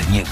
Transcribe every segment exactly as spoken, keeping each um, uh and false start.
Berniego.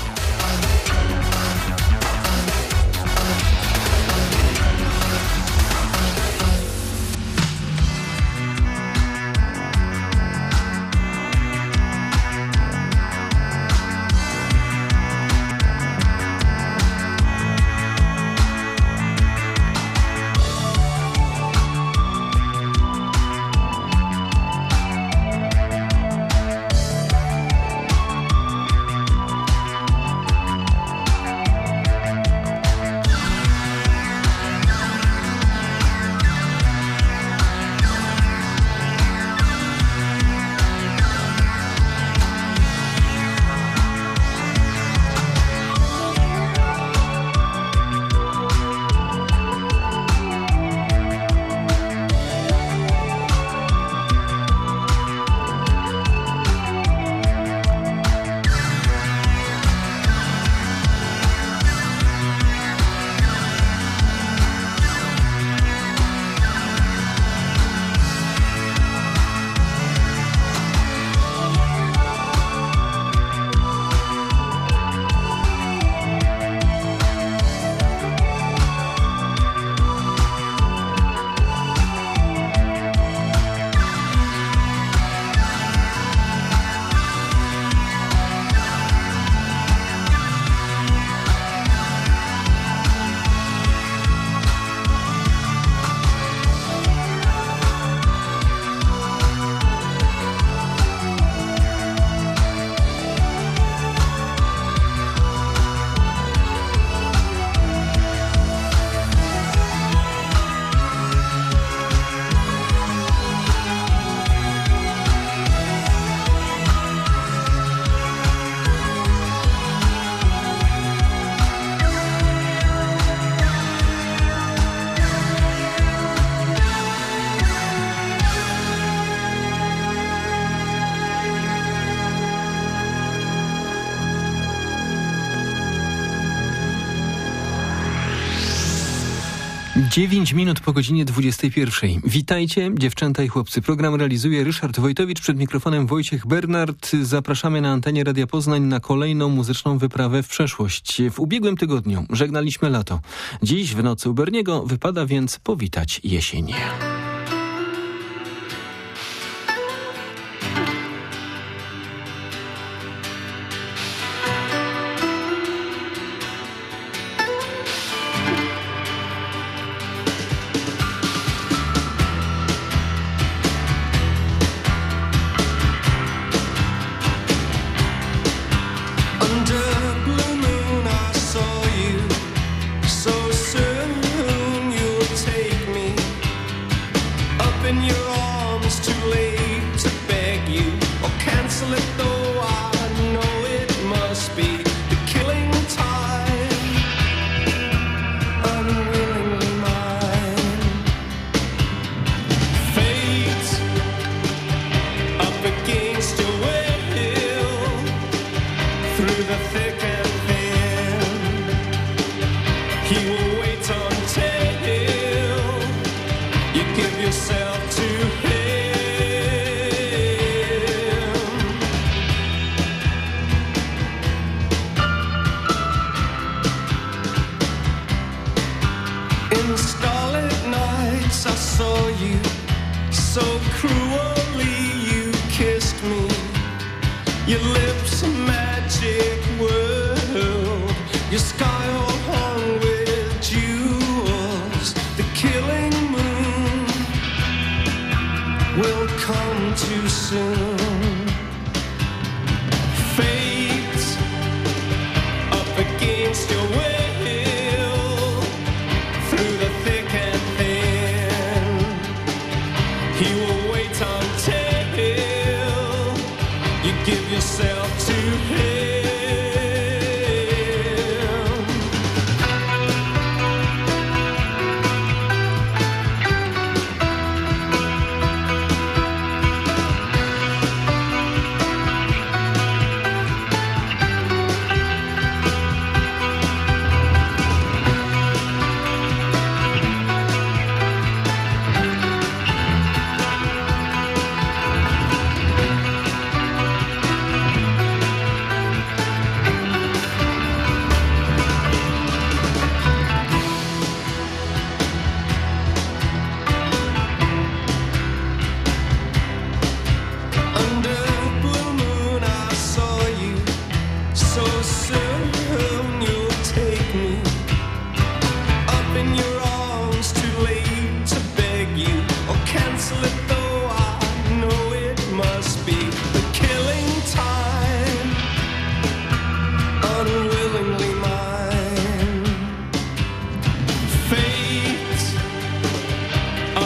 dziewięć minut po godzinie dwudziestej pierwszej. Witajcie, dziewczęta i chłopcy. Program realizuje Ryszard Wojtowicz, przed mikrofonem Wojciech Bernard. Zapraszamy na antenie Radia Poznań na kolejną muzyczną wyprawę w przeszłość. W ubiegłym tygodniu żegnaliśmy lato. Dziś w nocy u Berniego wypada więc powitać jesień.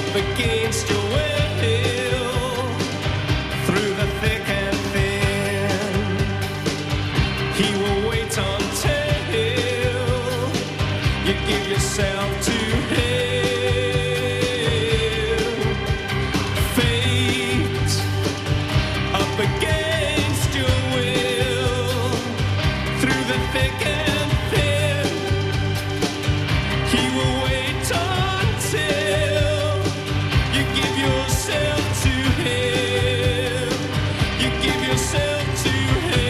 against your will, through the thick and thin. He will wait until you give yourself to him. Fate up against your will, through the thick and thin. He will wait until you give yourself to him. You give yourself to him.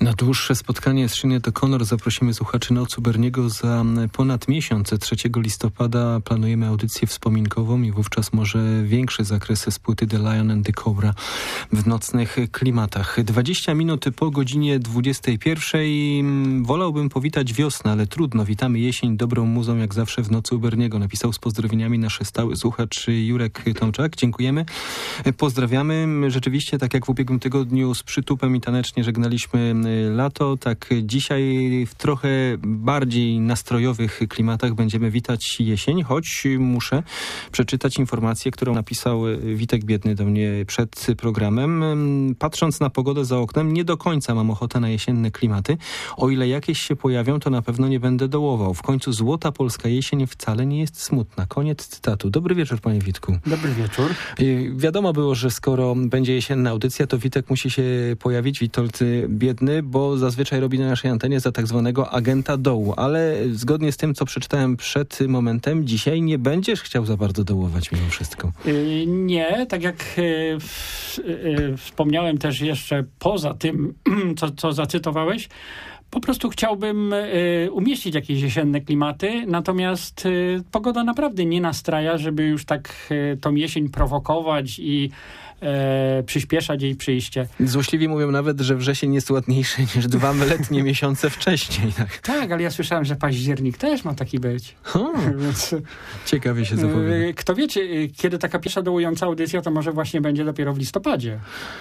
Na dłuższe spotkanie z Sinead O'Connor zaprosimy słuchaczy Nocy Berniego za ponad miesiąc. trzeciego listopada planujemy audycję wspominkową i wówczas może większy zakres z płyty The Lion and the Cobra w nocnych klimatach. dwadzieścia minut po godzinie dwudziestej pierwszej. Wolałbym powitać wiosnę, ale trudno. Witamy jesień dobrą muzą jak zawsze w Nocy u Berniego. Napisał z pozdrowieniami nasz stały słuchacz Jurek Tomczak. Dziękujemy. Pozdrawiamy. Rzeczywiście, tak jak w ubiegłym tygodniu z przytupem i tanecznie żegnaliśmy lato, tak dzisiaj w trochę bardziej nastrojowych klimatach będziemy witać jesień, choć muszę przeczytać informację, którą napisał Witek Biedny do mnie przed programem. Patrząc na pogodę za oknem, nie do końca mam ochotę na jesienne klimaty. O ile jakieś się pojawią, to na pewno nie będę dołował. W końcu złota polska jesień wcale nie jest smutna. Koniec cytatu. Dobry wieczór, panie Witku. Dobry wieczór. Wiadomo było, że skoro będzie jesienna audycja, to Witek musi się pojawić, Witold Biedny, bo zazwyczaj robi na naszej antenie za tak zwanego agenta dołu, ale zgodnie z tym, co przeczytałem przed momentem, dzisiaj nie będziesz chciał za bardzo dołować mimo wszystko. Yy, nie, tak jak yy, yy, wspomniałem też jeszcze poza tym, co, co zacytowałeś, po prostu chciałbym y, umieścić jakieś jesienne klimaty, natomiast y, pogoda naprawdę nie nastraja, żeby już tak y, tą jesień prowokować i y, przyspieszać jej przyjście. Złośliwi mówią nawet, że wrzesień jest ładniejszy niż dwa letnie miesiące wcześniej. Tak. tak, ale ja słyszałem, że październik też ma taki być. Więc, ciekawie się zapowiada. Y, kto wie, czy, kiedy taka pierwsza dołująca audycja, to może właśnie będzie dopiero w listopadzie.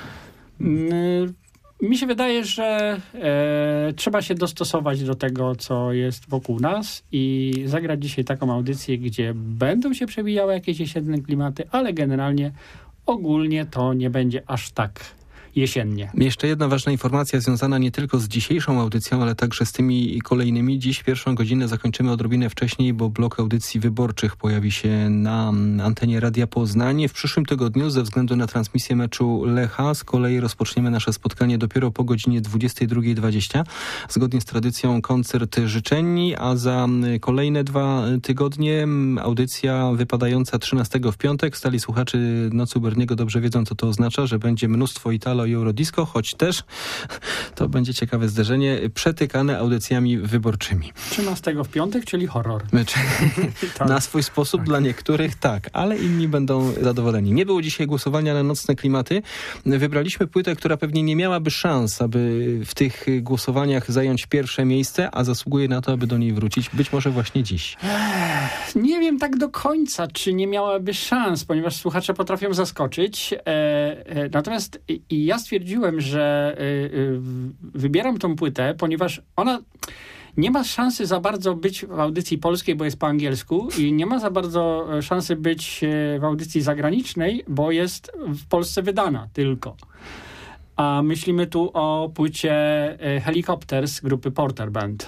Y, Mi się wydaje, że e, trzeba się dostosować do tego, co jest wokół nas i zagrać dzisiaj taką audycję, gdzie będą się przewijały jakieś jesienne klimaty, ale generalnie ogólnie to nie będzie aż tak jesiennie. Jeszcze jedna ważna informacja związana nie tylko z dzisiejszą audycją, ale także z tymi kolejnymi. Dziś pierwszą godzinę zakończymy odrobinę wcześniej, bo blok audycji wyborczych pojawi się na antenie Radia Poznań. W przyszłym tygodniu ze względu na transmisję meczu Lecha z kolei rozpoczniemy nasze spotkanie dopiero po godzinie dwudziestej drugiej dwadzieścia. Zgodnie z tradycją koncert życzeni, a za kolejne dwa tygodnie audycja wypadająca trzynastego w piątek. Stali słuchaczy Nocy u Berniego dobrze wiedzą, co to oznacza, że będzie mnóstwo Italo i Eurodisco, choć też to będzie ciekawe zderzenie, przetykane audycjami wyborczymi. trzynastego w piątek, czyli horror. tak. Na swój sposób tak. Dla niektórych tak, ale inni będą zadowoleni. Nie było dzisiaj głosowania na nocne klimaty. Wybraliśmy płytę, która pewnie nie miałaby szans, aby w tych głosowaniach zająć pierwsze miejsce, a zasługuje na to, aby do niej wrócić. Być może właśnie dziś. Ech, nie wiem tak do końca, czy nie miałaby szans, ponieważ słuchacze potrafią zaskoczyć. E, e, natomiast i ja stwierdziłem, że y, y, wybieram tą płytę, ponieważ ona nie ma szansy za bardzo być w audycji polskiej, bo jest po angielsku i nie ma za bardzo szansy być w audycji zagranicznej, bo jest w Polsce wydana tylko. A myślimy tu o płycie Helicopters grupy Porter Band.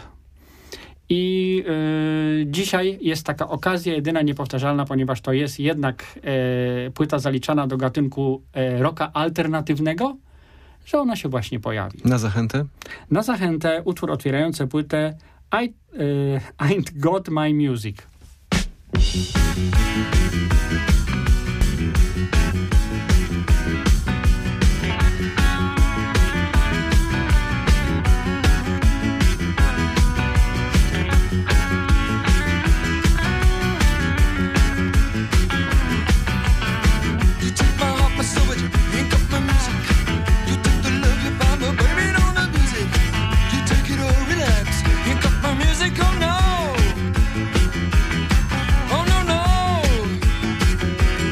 I y, dzisiaj jest taka okazja jedyna niepowtarzalna, ponieważ to jest jednak y, płyta zaliczana do gatunku y, rocka alternatywnego, że ona się właśnie pojawi. Na zachętę? Na zachętę utwór otwierający płytę I, y, Ain't Got My Music. Oh no, oh no, no.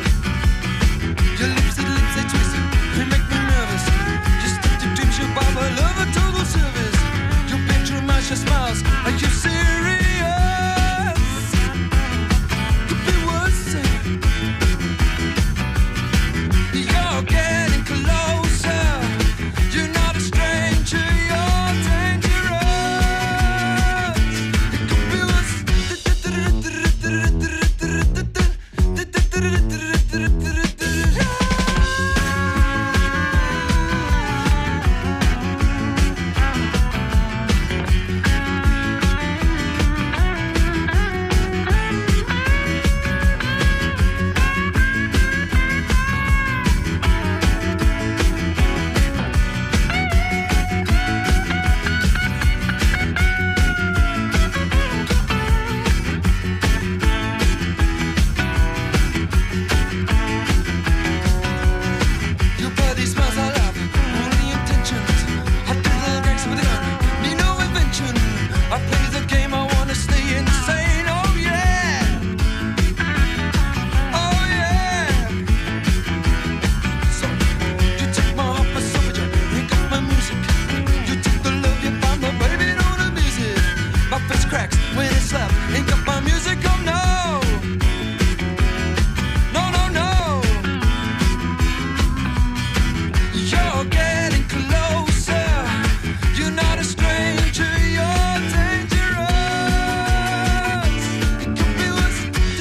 I play the game, I wanna stay insane. Oh yeah, oh yeah. So you take my heart, my soul, you pick up my music. You take the love you found, my baby, don't abuse it. My face cracks when it's loud, ain't got my music, oh no. No, no, no. You're getting closer. You're not a stranger, you're dangerous. It could be worse.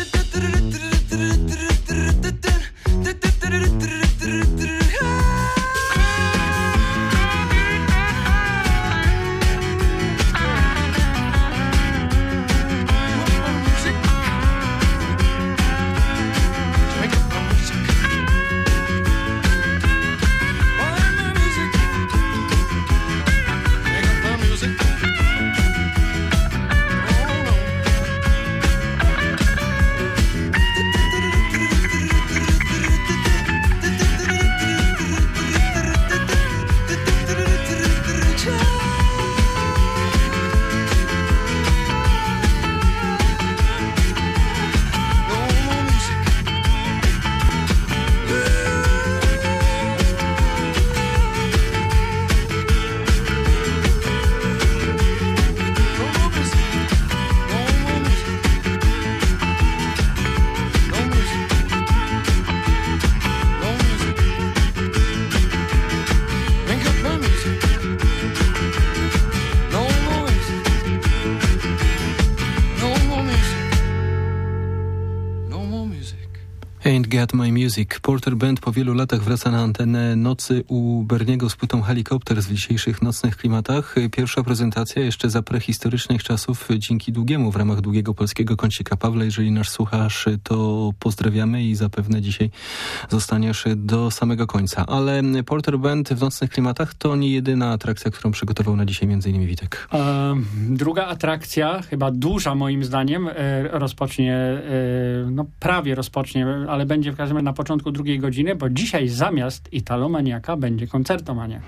Ain't Got My Music. Porter Band po wielu latach wraca na antenę Nocy u Berniego z płytą Helikopter w dzisiejszych nocnych klimatach. Pierwsza prezentacja jeszcze za prehistorycznych czasów dzięki Długiemu w ramach Długiego Polskiego Kącika. Pawle, jeżeli nas słuchasz, to pozdrawiamy i zapewne dzisiaj zostaniesz do samego końca. Ale Porter Band w nocnych klimatach to nie jedyna atrakcja, którą przygotował na dzisiaj między innymi Witek. E, druga atrakcja, chyba duża moim zdaniem, e, rozpocznie, e, no prawie rozpocznie, ale będzie w każdym razie na początku drugiej godziny, bo dzisiaj zamiast Italomaniaka będzie Koncertomania.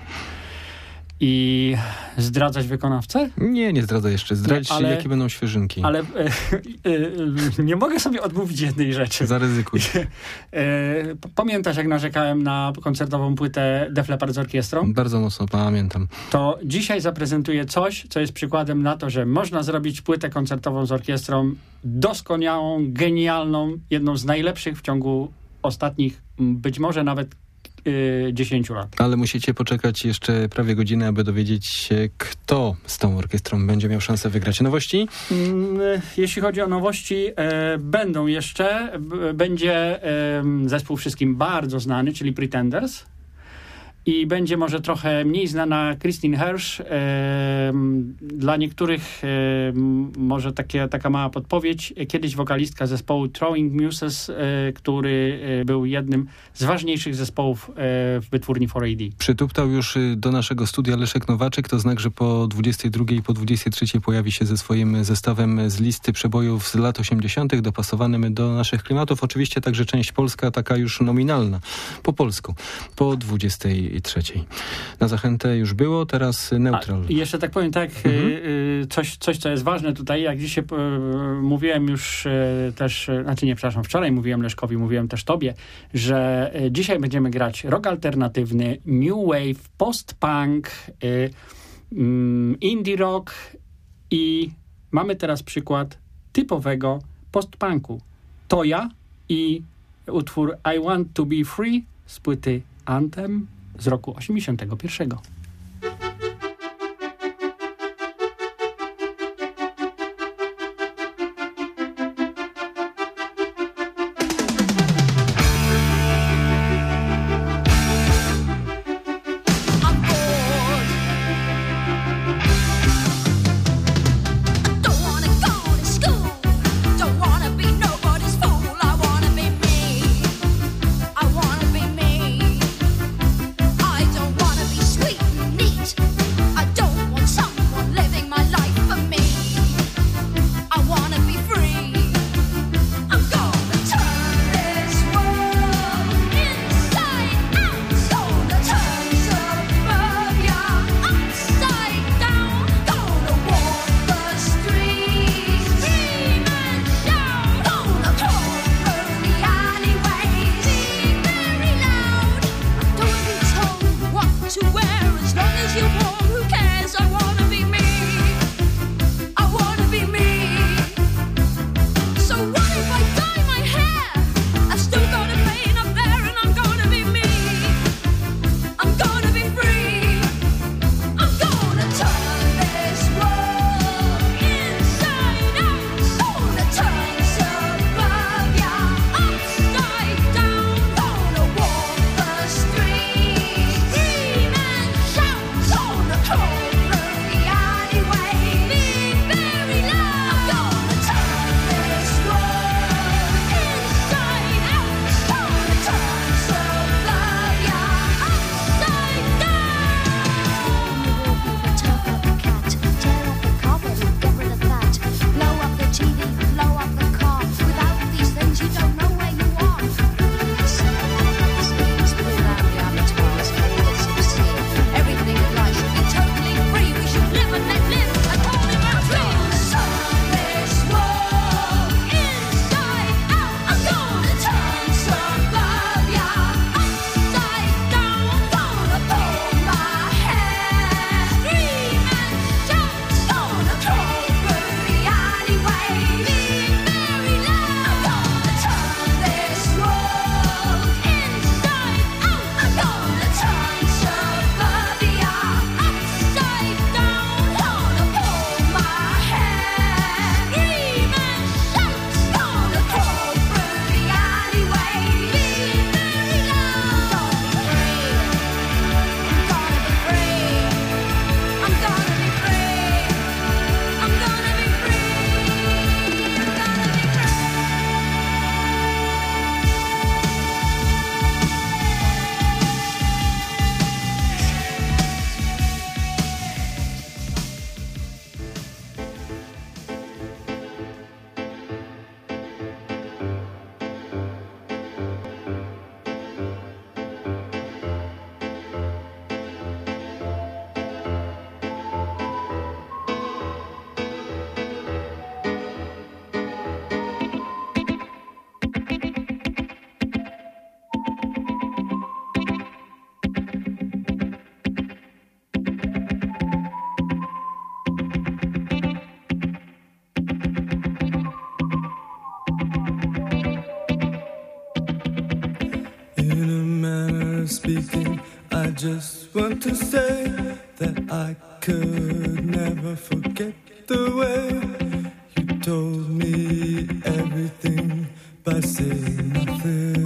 I zdradzać wykonawcę? Nie, nie zdradzę jeszcze. Zdradź, ale, jakie będą świeżynki. Ale e, e, nie mogę sobie odmówić jednej rzeczy. Zaryzykuj. E, pamiętasz, jak narzekałem na koncertową płytę Def Leppard z orkiestrą? Bardzo mocno pamiętam. To dzisiaj zaprezentuję coś, co jest przykładem na to, że można zrobić płytę koncertową z orkiestrą doskonałą, genialną, jedną z najlepszych w ciągu ostatnich, być może nawet dziesięciu lat. Ale musicie poczekać jeszcze prawie godzinę, aby dowiedzieć się, kto z tą orkiestrą będzie miał szansę wygrać. Nowości? Jeśli chodzi o nowości, e, będą jeszcze. B- będzie e, zespół wszystkim bardzo znany, czyli Pretenders. I będzie może trochę mniej znana Christine Hersh. E, dla niektórych e, może takie, taka mała podpowiedź. Kiedyś wokalistka zespołu Throwing Muses, e, który e, był jednym z ważniejszych zespołów e, w wytwórni cztery A D. Przytuptał już do naszego studia Leszek Nowaczyk. To znak, że po dwudziestej drugiej i po dwudziestej trzeciej pojawi się ze swoim zestawem z listy przebojów z lat osiemdziesiątych, dopasowanym do naszych klimatów. Oczywiście także część polska, taka już nominalna, po polsku, po dwudziestej trzeciej. Na zachętę już było, teraz Neutral. A, i jeszcze tak powiem tak, mhm. y, coś, coś, co jest ważne tutaj, jak dzisiaj y, mówiłem już y, też, y, znaczy nie, przepraszam, wczoraj mówiłem Leszkowi, mówiłem też tobie, że y, dzisiaj będziemy grać rock alternatywny, new wave, post-punk, y, y, indie rock i mamy teraz przykład typowego post-punku. Toja i utwór I Want to Be Free z płyty Anthem z roku osiemdziesiątego pierwszego. Sweet just want to say that I could never forget the way you told me everything by saying nothing.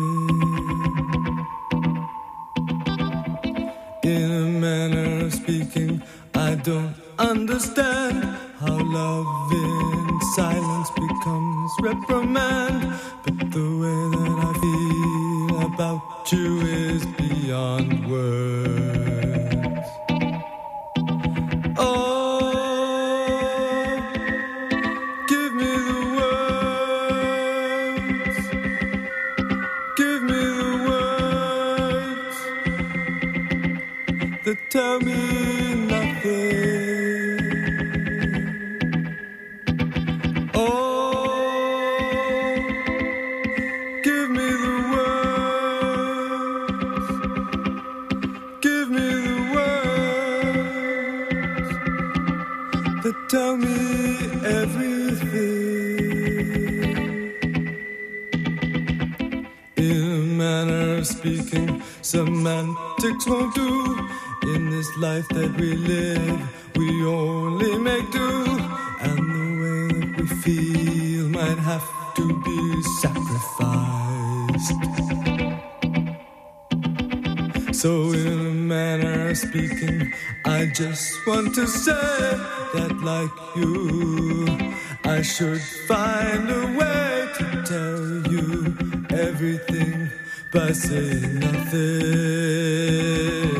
In a manner of speaking, I don't understand how love in silence becomes reprimand. But the way that I feel about you is beyond words. Oh, give me the words. Give me the words that tell me nothing. Tell me everything. In a manner of speaking, semantics won't do. In this life that we live, we only make do. And the way that we feel might have to be sacrificed. So in a manner of speaking, I just want to say that like you, I should find a way to tell you everything by saying nothing.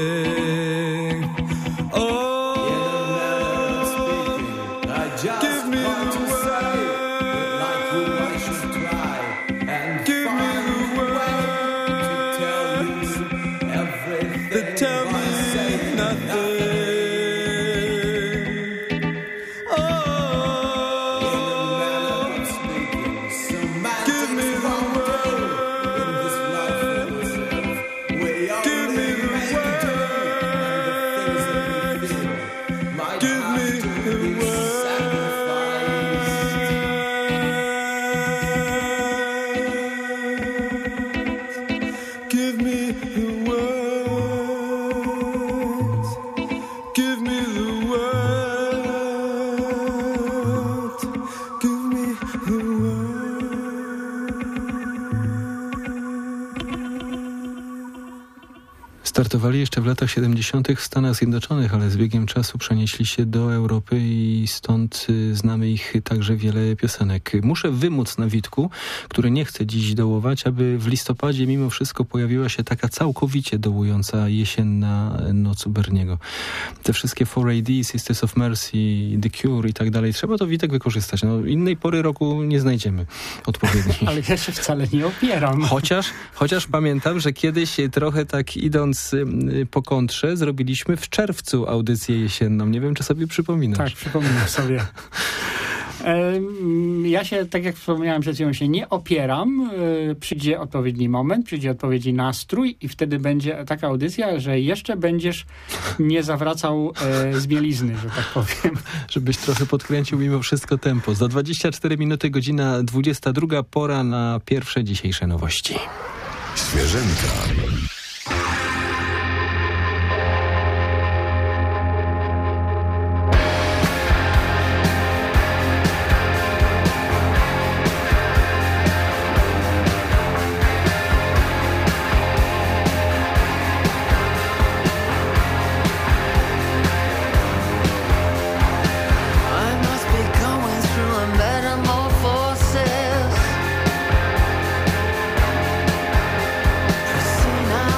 Oh, speaking, I just give me want the to word. Say that like you, I should try and give me the word to tell you everything. That tell me nothing. Startowali jeszcze w latach siedemdziesiątych w Stanach Zjednoczonych, ale z biegiem czasu przenieśli się do Europy i stąd znamy ich także wiele piosenek. Muszę wymóc na Witku, który nie chce dziś dołować, aby w listopadzie mimo wszystko pojawiła się taka całkowicie dołująca jesienna noc u Berniego. Te wszystkie four A D, Sisters of Mercy, The Cure i tak dalej. Trzeba to, Witek, wykorzystać. No, innej pory roku nie znajdziemy odpowiedniej. Ale ja się wcale nie opieram. Chociaż, chociaż pamiętam, że kiedyś trochę tak idąc po kontrze zrobiliśmy w czerwcu audycję jesienną. Nie wiem, czy sobie przypominasz. Tak, przypominam sobie. Ja się, tak jak wspomniałem przed chwilą, się nie opieram. Przyjdzie odpowiedni moment, przyjdzie odpowiedni nastrój i wtedy będzie taka audycja, że jeszcze będziesz nie zawracał z bielizny, że tak powiem. Żebyś trochę podkręcił mimo wszystko tempo. Za dwadzieścia cztery minuty, godzina dwudziesta druga, pora na pierwsze dzisiejsze nowości. Świeżynka. Now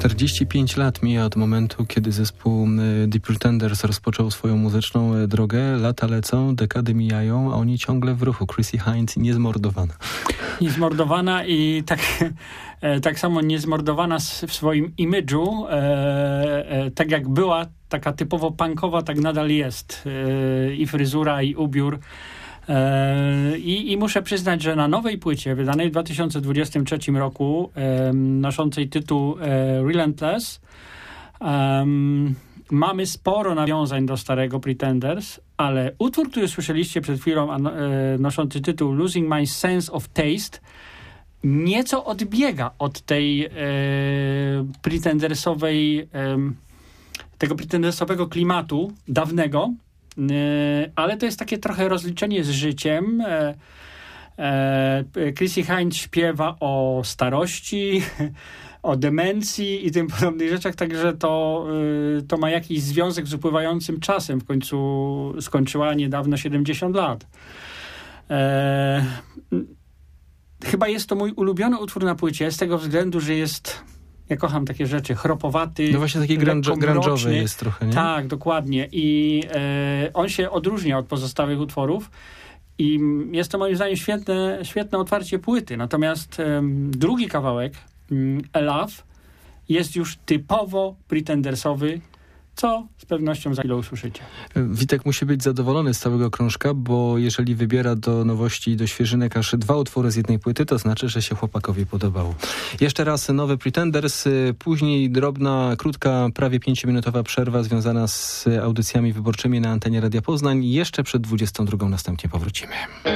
czterdzieści pięć lat mija od momentu, kiedy zespół The Pretenders rozpoczął swoją muzyczną drogę. Lata lecą, dekady mijają, a oni ciągle w ruchu. Chrissie Hynde niezmordowana. Niezmordowana i tak, tak samo niezmordowana w swoim imidżu, e, e, tak jak była, taka typowo punkowa, tak nadal jest. E, I fryzura, i ubiór. E, i, I muszę przyznać, że na nowej płycie, wydanej w dwa tysiące dwudziestym trzecim roku, e, noszącej tytuł e, Relentless, e, mamy sporo nawiązań do starego Pretenders, ale utwór, który słyszeliście przed chwilą, a, e, noszący tytuł Losing My Sense of Taste, nieco odbiega od tej e, pretendersowej, e, tego pretendersowego klimatu dawnego, e, ale to jest takie trochę rozliczenie z życiem. E, e, Chrissie Hynde śpiewa o starości, o demencji i tym podobnych rzeczach, także to, y, to ma jakiś związek z upływającym czasem. W końcu skończyła niedawno siedemdziesiąt lat. E, chyba jest to mój ulubiony utwór na płycie, z tego względu, że jest, ja kocham takie rzeczy, chropowaty. No właśnie taki grunge'owy jest trochę, nie? Tak, dokładnie. I e, on się odróżnia od pozostałych utworów. I jest to moim zdaniem świetne, świetne otwarcie płyty. Natomiast e, drugi kawałek, A Love, jest już typowo pretendersowy, co z pewnością za chwilę usłyszycie. Witek musi być zadowolony z całego krążka, bo jeżeli wybiera do nowości i do świeżynek aż dwa utwory z jednej płyty, to znaczy, że się chłopakowi podobało. Jeszcze raz nowy Pretenders, później drobna, krótka, prawie pięciominutowa przerwa związana z audycjami wyborczymi na antenie Radia Poznań. Jeszcze przed dwudziestą drugą następnie powrócimy.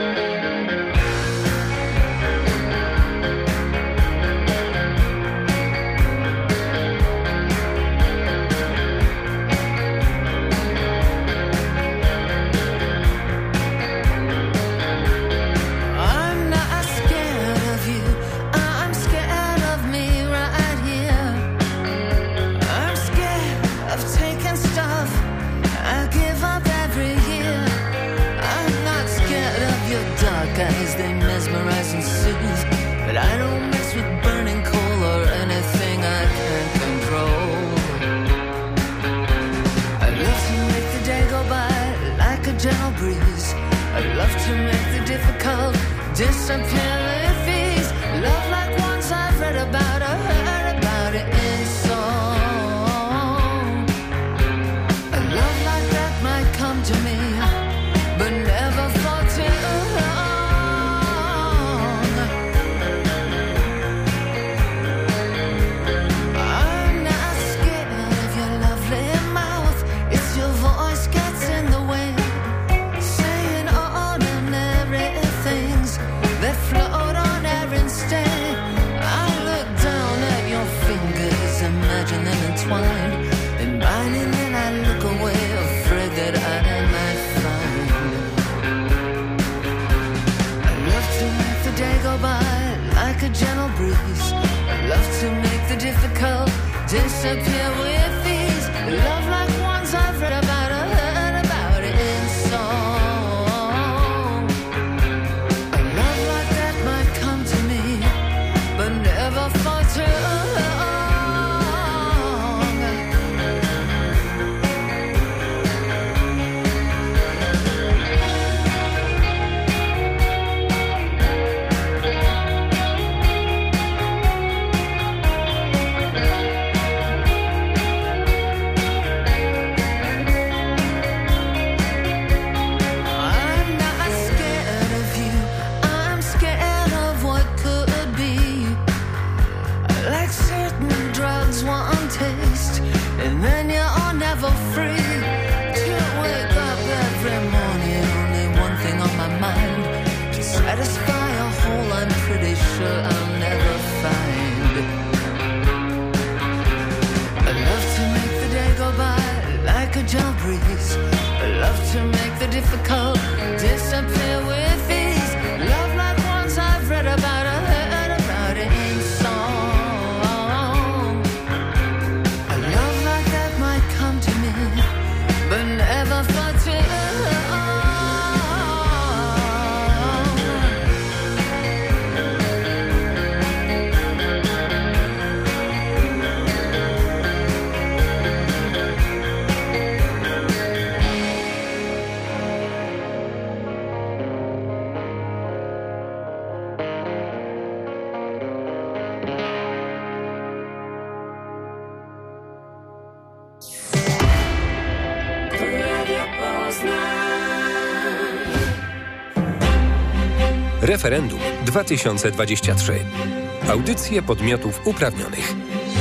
Disappear with ease. Love like ones I've read about or heard about it in song. A love like that might come to me, but never for too long. I'm not scared of your lovely mouth. It's your voice gets in the way, saying ordinary things that float on air instead. I look down at your fingers, imagine them entwined in mine, and then I look away, afraid that I might find. I love to make the day go by like a gentle breeze. I love to make the difficult disappear with ease. Love like ones I've read about or heard about it in song. Referendum dwa tysiące dwadzieścia trzy. Audycje podmiotów uprawnionych.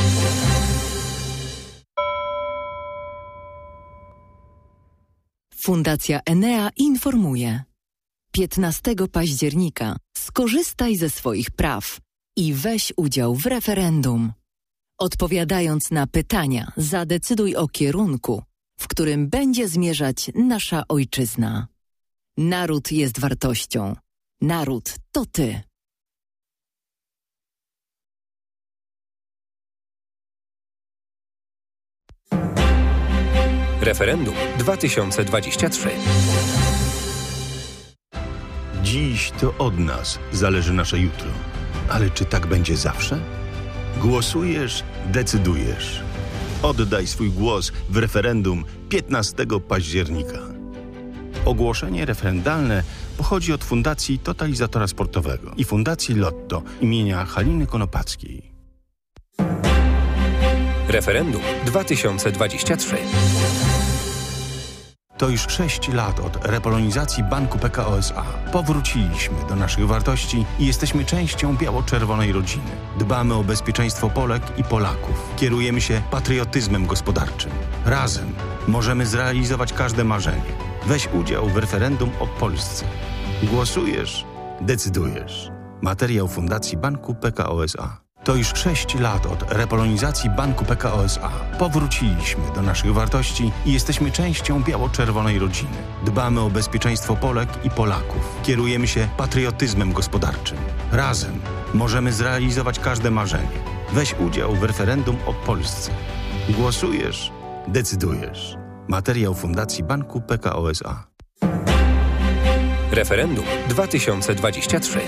Fundacja Enea informuje. piętnastego października skorzystaj ze swoich praw i weź udział w referendum. Odpowiadając na pytania, zadecyduj o kierunku, w którym będzie zmierzać nasza ojczyzna. Naród jest wartością. Naród to ty. Referendum dwa tysiące dwadzieścia trzy. Dziś to od nas zależy nasze jutro. Ale czy tak będzie zawsze? Głosujesz, decydujesz. Oddaj swój głos w referendum piętnastego października. Ogłoszenie referendalne pochodzi od Fundacji Totalizatora Sportowego i Fundacji Lotto imienia Haliny Konopackiej. Referendum dwa tysiące dwadzieścia trzy. To już sześć lat od repolonizacji Banku P K O S A. Powróciliśmy do naszych wartości i jesteśmy częścią biało-czerwonej rodziny. Dbamy o bezpieczeństwo Polek i Polaków. Kierujemy się patriotyzmem gospodarczym. Razem możemy zrealizować każde marzenie. Weź udział w referendum o Polsce. Głosujesz, decydujesz. Materiał Fundacji Banku P K O S A. To już sześć lat od repolonizacji Banku P K O S A. Powróciliśmy do naszych wartości i jesteśmy częścią biało-czerwonej rodziny. Dbamy o bezpieczeństwo Polek i Polaków. Kierujemy się patriotyzmem gospodarczym. Razem możemy zrealizować każde marzenie. Weź udział w referendum o Polsce. Głosujesz, decydujesz. Materiał Fundacji Banku P K O S A. Referendum dwa tysiące dwadzieścia trzy.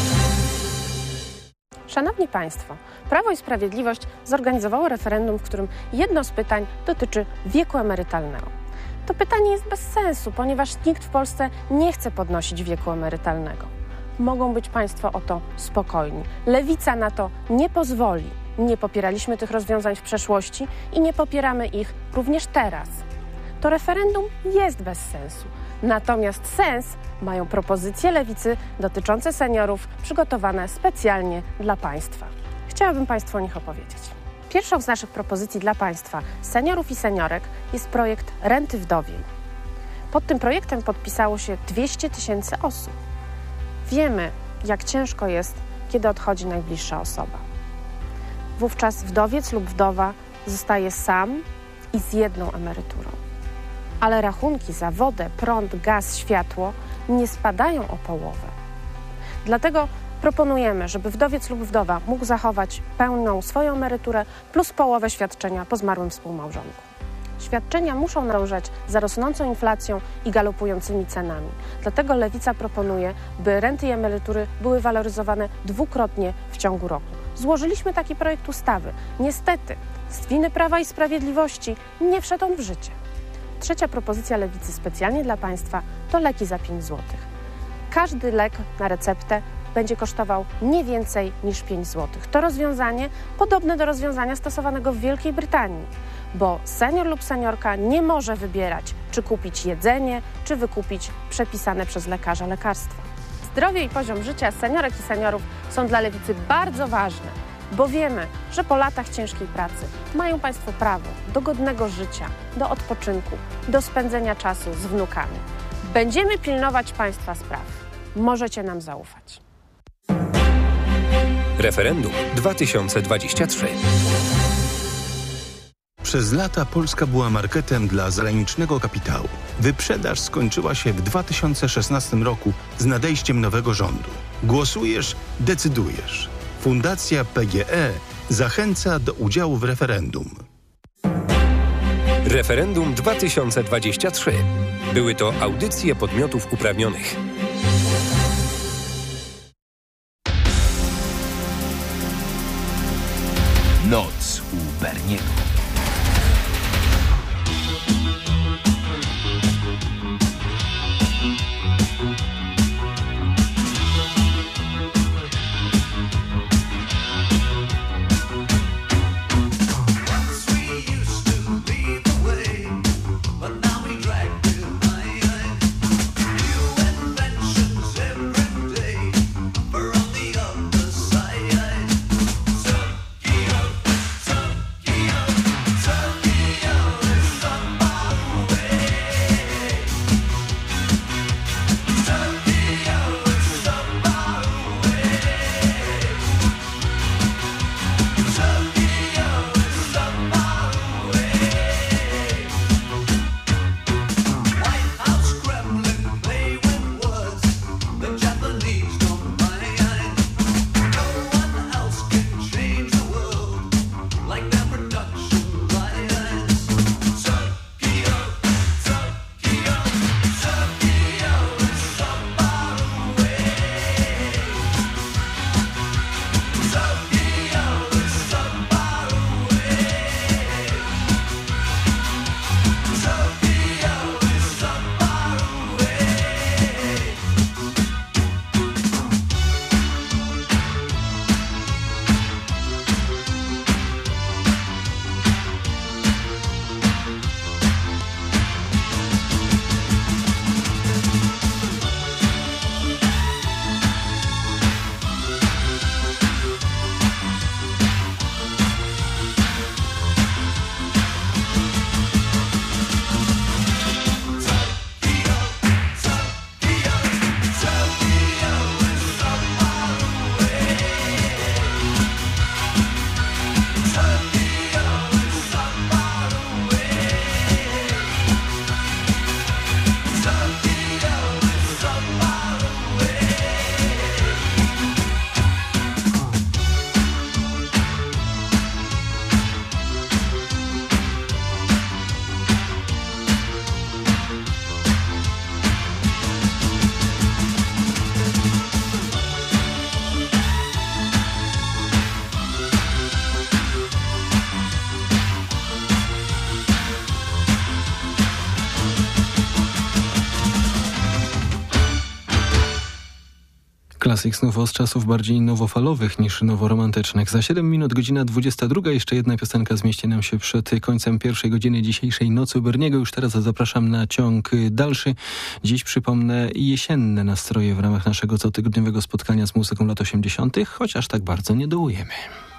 Szanowni Państwo, Prawo i Sprawiedliwość zorganizowało referendum, w którym jedno z pytań dotyczy wieku emerytalnego. To pytanie jest bez sensu, ponieważ nikt w Polsce nie chce podnosić wieku emerytalnego. Mogą być Państwo o to spokojni. Lewica na to nie pozwoli. Nie popieraliśmy tych rozwiązań w przeszłości i nie popieramy ich również teraz. To referendum jest bez sensu. Natomiast sens mają propozycje Lewicy dotyczące seniorów przygotowane specjalnie dla Państwa. Chciałabym Państwu o nich opowiedzieć. Pierwszą z naszych propozycji dla Państwa, seniorów i seniorek, jest projekt Renty Wdowiej. Pod tym projektem podpisało się dwieście tysięcy osób. Wiemy, jak ciężko jest, kiedy odchodzi najbliższa osoba. Wówczas wdowiec lub wdowa zostaje sam i z jedną emeryturą. Ale rachunki za wodę, prąd, gaz, światło nie spadają o połowę. Dlatego proponujemy, żeby wdowiec lub wdowa mógł zachować pełną swoją emeryturę plus połowę świadczenia po zmarłym współmałżonku. Świadczenia muszą nadążać za rosnącą inflacją i galopującymi cenami. Dlatego Lewica proponuje, by renty i emerytury były waloryzowane dwukrotnie w ciągu roku. Złożyliśmy taki projekt ustawy. Niestety, z winy Prawa i Sprawiedliwości nie wszedł on w życie. Trzecia propozycja Lewicy specjalnie dla Państwa to leki za pięć złotych. Każdy lek na receptę będzie kosztował nie więcej niż pięć złotych. To rozwiązanie podobne do rozwiązania stosowanego w Wielkiej Brytanii, bo senior lub seniorka nie może wybierać, czy kupić jedzenie, czy wykupić przepisane przez lekarza lekarstwa. Zdrowie i poziom życia seniorek i seniorów są dla Lewicy bardzo ważne, bo wiemy, że po latach ciężkiej pracy mają Państwo prawo do godnego życia, do odpoczynku, do spędzenia czasu z wnukami. Będziemy pilnować Państwa spraw. Możecie nam zaufać. Referendum dwa tysiące dwadzieścia trzy. Przez lata Polska była marketem dla zagranicznego kapitału. Wyprzedaż skończyła się w dwa tysiące szesnastym roku z nadejściem nowego rządu. Głosujesz, decydujesz. Fundacja P G E zachęca do udziału w referendum. Referendum dwa tysiące dwadzieścia trzy. Były to audycje podmiotów uprawnionych. Noc u Berniego. New inventions every day. Klasyk snów z czasów bardziej nowofalowych niż noworomantycznych. Za siedem minut, godzina dwudziesta druga. Jeszcze jedna piosenka zmieści nam się przed końcem pierwszej godziny dzisiejszej Nocy u Berniego. Już teraz zapraszam na ciąg dalszy. Dziś przypomnę jesienne nastroje w ramach naszego cotygodniowego spotkania z muzyką lat osiemdziesiątych, chociaż tak bardzo nie dołujemy.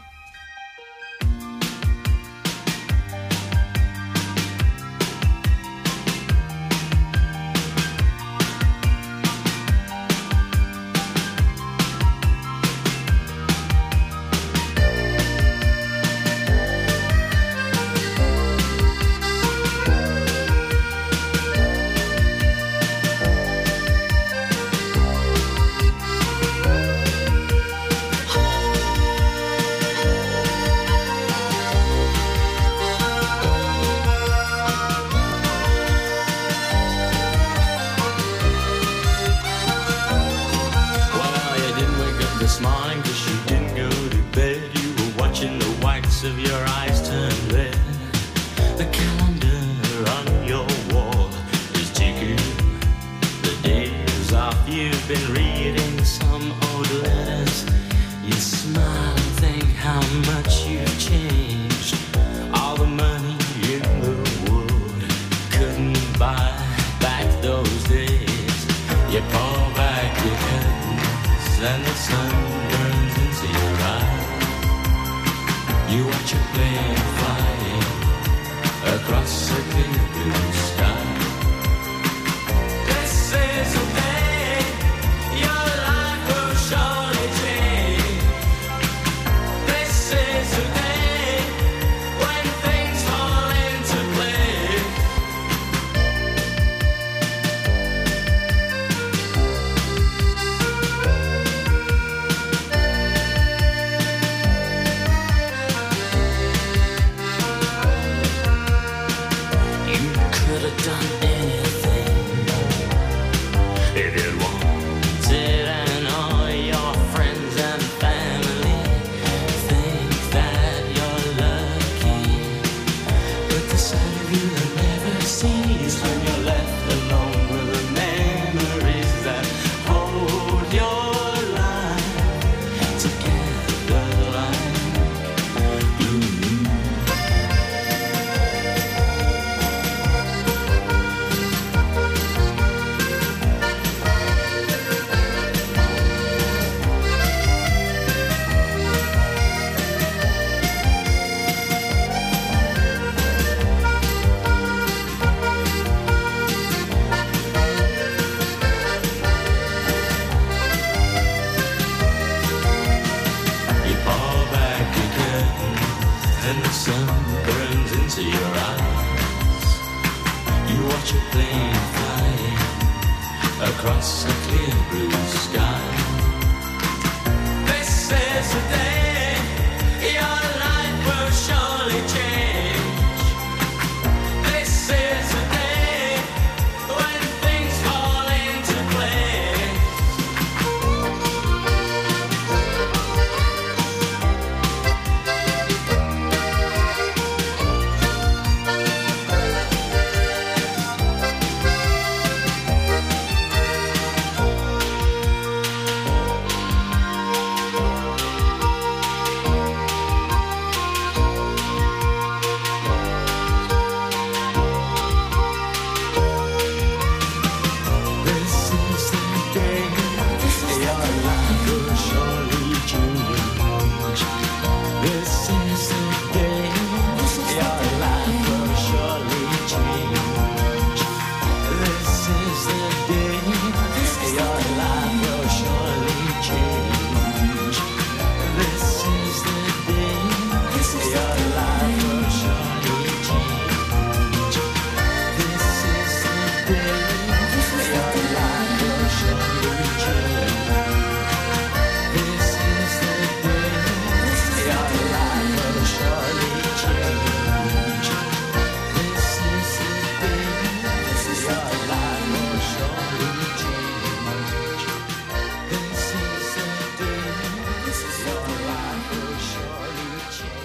and the sun burns into your eyes. You watch a plane flying across a clear blue sky. This is the day